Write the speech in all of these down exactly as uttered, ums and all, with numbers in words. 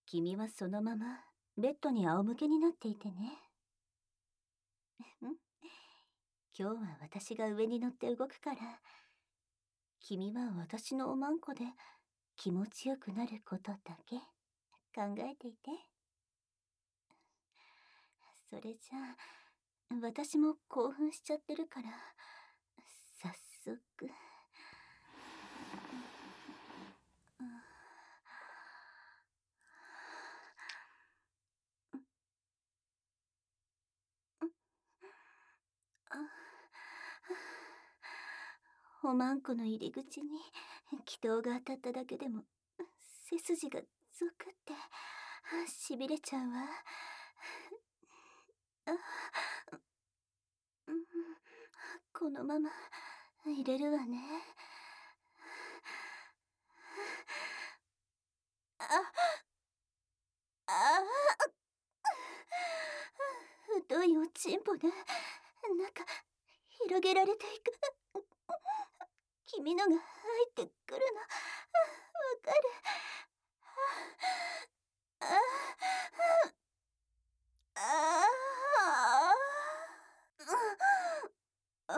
君はそのままベッドに仰向けになっていてね。今日は私が上に乗って動くから、君は私のおまんこで気持ちよくなることだけ考えていて。それじゃあ、私も興奮しちゃってるから、早速。おまんこの入り口に気筒が当たっただけでも背筋がゾクってしびれちゃうわ。このまま入れるわね。ああ太いおちんぽで中広げられていく。君のが入ってくるのわかる。ああああ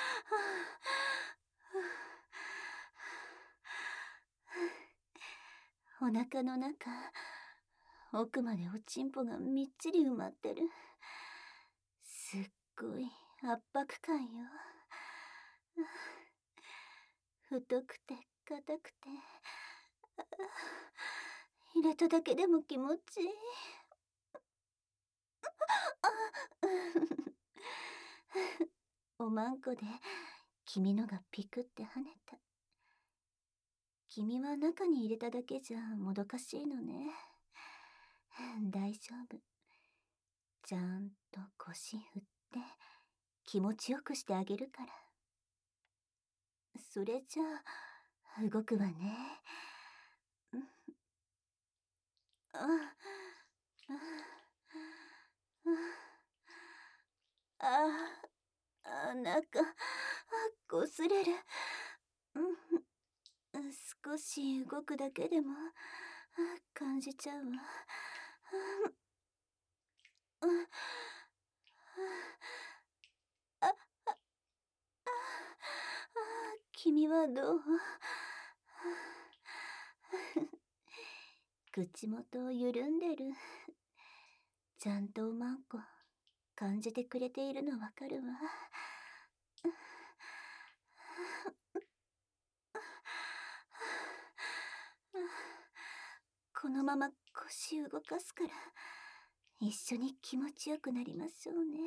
お腹の中、奥までおちんぽがみっちり埋まってる。すっごい圧迫感よ。太くて硬くて、入れただけでも気持ちいい。おまんこで君のがピクって跳ねた。君は中に入れただけじゃもどかしいのね。大丈夫。ちゃんと腰振って気持ちよくしてあげるから。それじゃあ動くわね。あああ、なんかこすれる。少し動くだけでも感じちゃうわ。あ、あ、君はどう？口元緩んでる。ちゃんとおまんこ感じてくれているのわかるわ。このまま腰動かすから一緒に気持ちよくなりましょうね。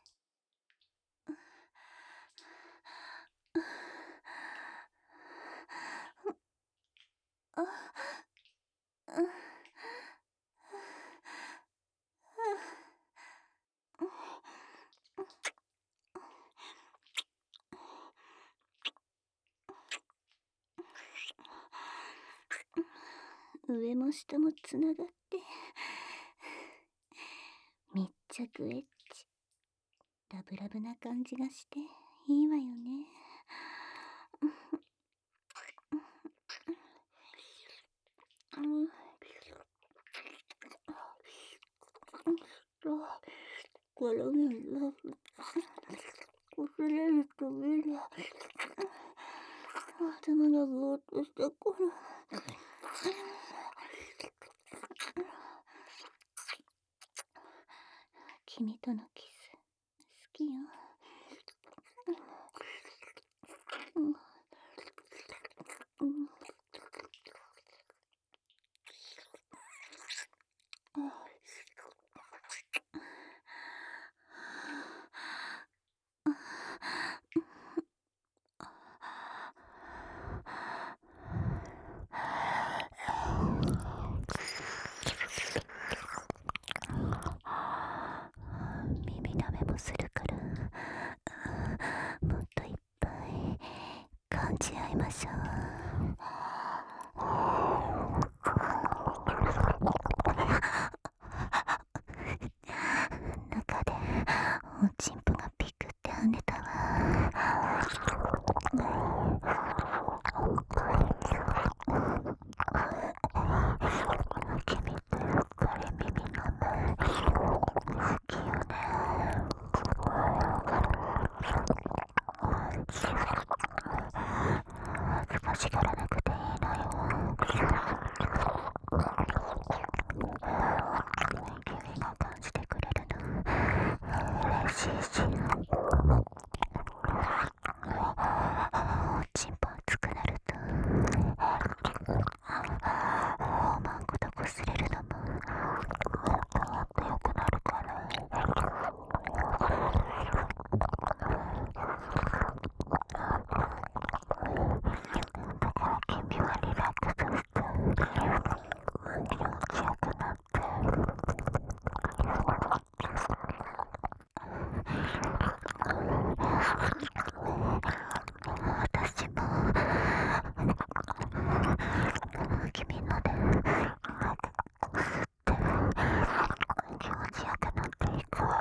上も下もつながって密着エッチ、ラブラブな感じがしていいわよね。これね、こすれると目が頭がぼーっとした頃。君とのキス好きよ。うんうん耳舐めもするから君ので吸って気持ちよくなっていく。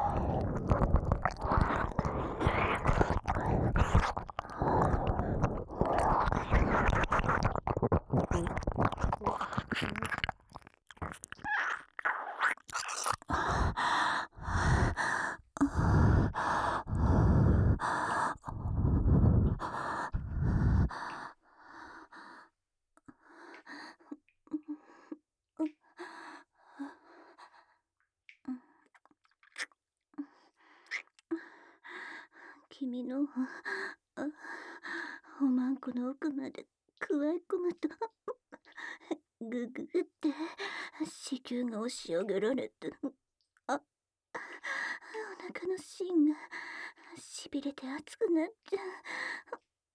君のあおまんこの奥までくわえ込むとぐぐって子宮が押し上げられて、あお腹の芯がしびれて熱くなっちゃう。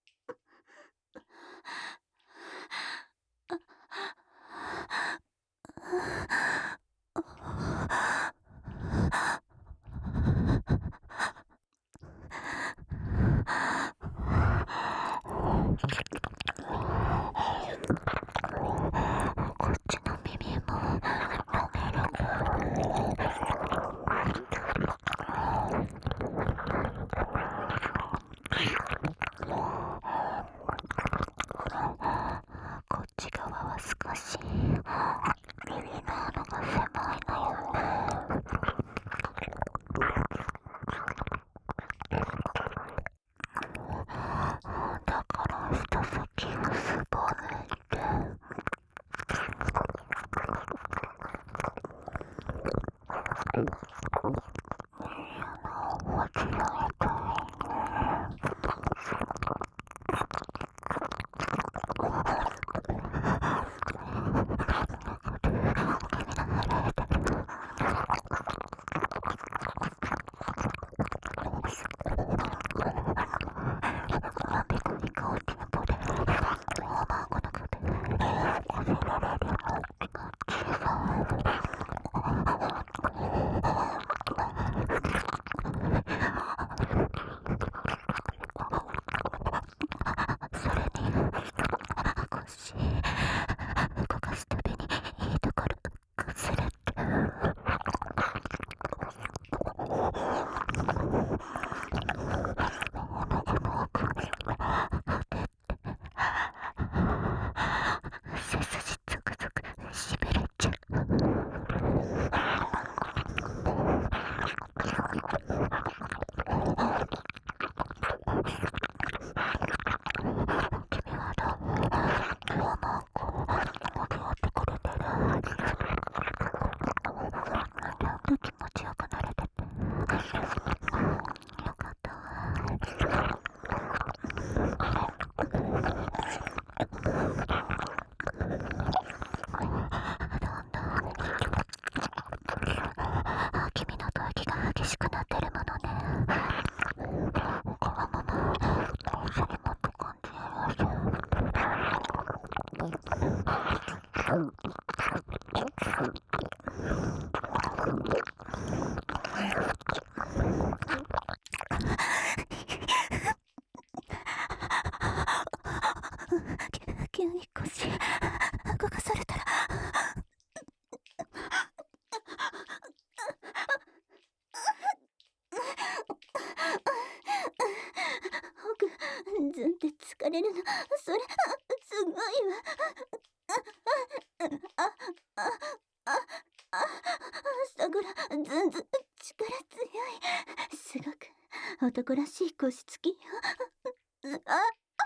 こっちの耳も舐める。こっち側は少し耳の穴が狭いのよね。だから舌先をすぼめて嫌なおじやりたいね。それに腰動かすたびにいいところ崩れて背筋ゾクゾクしびれちゃう。君はどう？おまんこ盛り上がってくれてる？なんか気持ちよくなれててよかったわ。どんどん君の動悸が激しくなってるものね。このまま一緒にもっと感じましょう。 急に腰動かされたら奥ずんって疲れるのそれすごいわ。ああああさぐらずんずん力強い。すごく男らしい腰つきよ。あ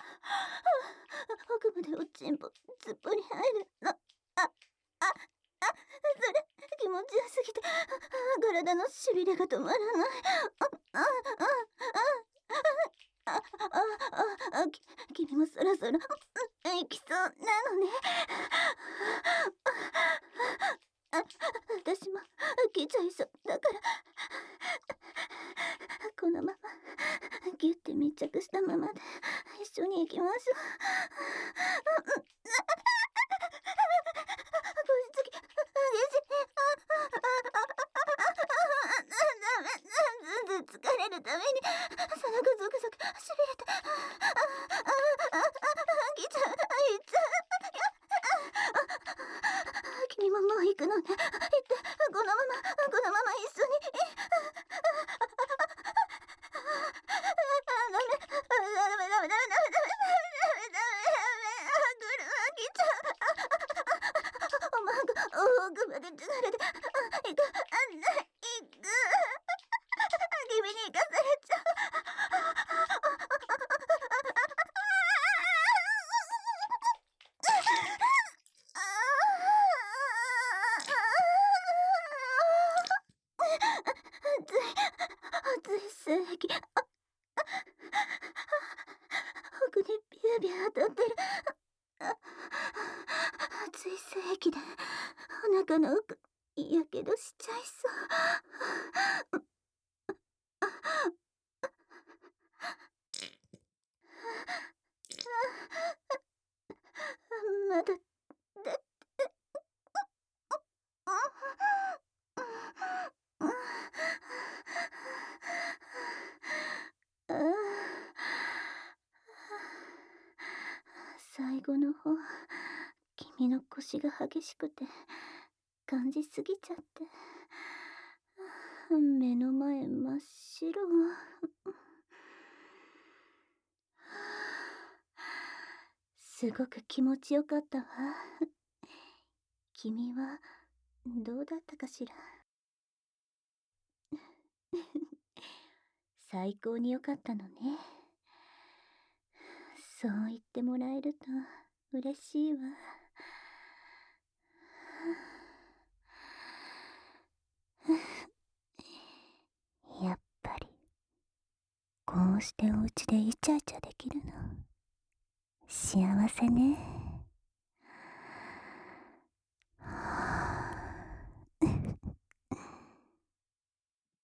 奥までおちんぽずっぽり入るの。あああそれ気持ちよすぎて体のしびれが止まらない。あああああああき君もそろそろ行きそうなのね。あ私も来ちゃいそうだからこのままギュッて密着したままで一緒に行きましょう。腰つき激しい。ダメずんず君ももう行くのね。行って、このまま、このまま一緒に。ダメ、ダメ、ダメ、ダメ、ダメ、ダメ、ダメ、ダメ、ダメ、ダメ、ダメ、奥まで連れて行く、あんな、行く。君に行かされちゃう。熱い精液、奥にビュービュー当たってる。熱い精液でお腹の奥やけどしちゃいそう。まだだって最後の方、君の腰が激しくて感じすぎちゃって、目の前真っ白。すごく気持ちよかったわ。君はどうだったかしら。最高に良かったのね。そう言ってもらえると嬉しいわ。 やっぱりこうしてお家でイチャイチャできるの幸せね。